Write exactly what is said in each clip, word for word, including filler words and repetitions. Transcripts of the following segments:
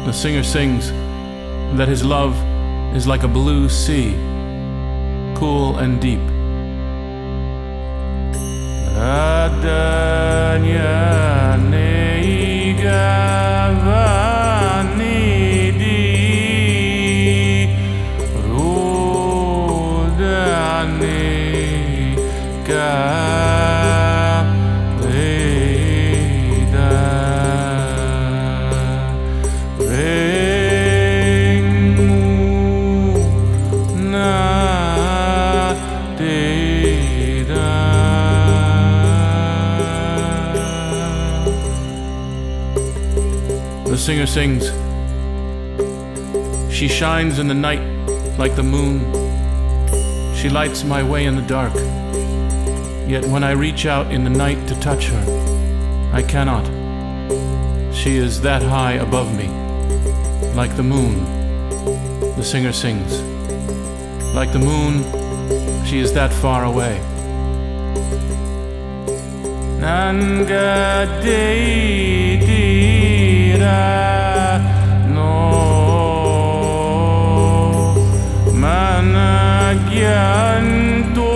The singer sings that his love is like a blue sea, cool and deep. Adanya Neigavanidi Rudani Kaleda Rengu Na Deda. The singer sings, she shines in the night like the moon. She lights my way in the dark. Yet when I reach out in the night to touch her, I cannot. She is that high above me, like the moon. The singer sings, like the moon, she is that far away. Nanga no managyantu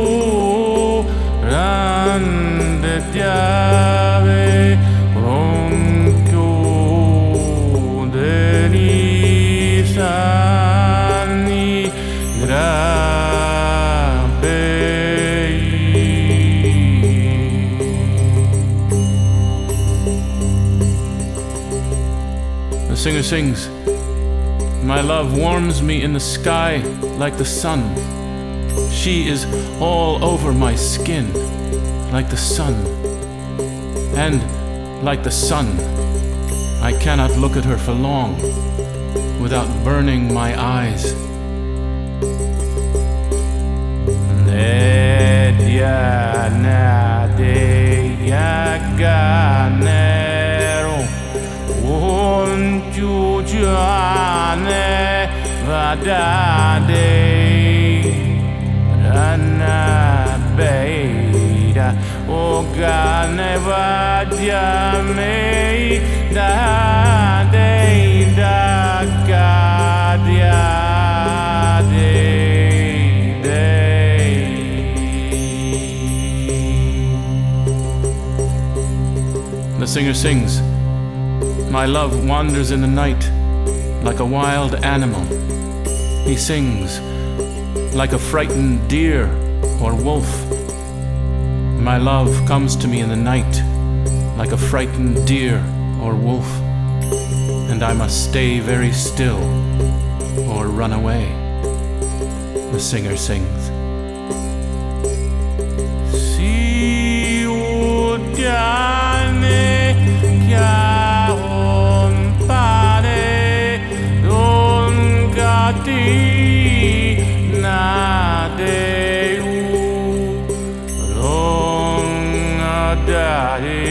randetyave ronkyo denisani grabei. The singer sings, my love warms me in the sky like the sun. She is all over my skin like the sun. And like the sun, I cannot look at her for long without burning my eyes. Jane vadade rana beida ogane vadiame dade dakadia de The singer sings, my love wanders in the night like a wild animal. He sings like a frightened deer or wolf. My love comes to me in the night like a frightened deer or wolf, and I must stay very still or run away. The singer sings. Si udiane chiampare don gati nadeu don adare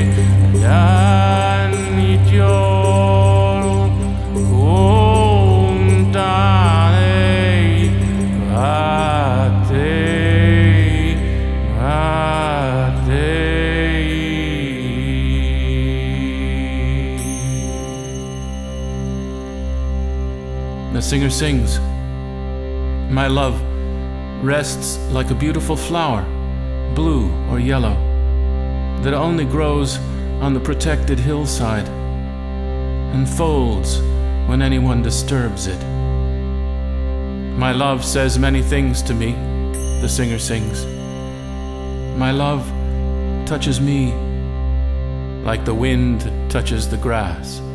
danitiolo contane vate vate. The singer sings, my love rests like a beautiful flower, blue or yellow, that only grows on the protected hillside and folds when anyone disturbs it. My love says many things to me, the singer sings. My love touches me like the wind touches the grass.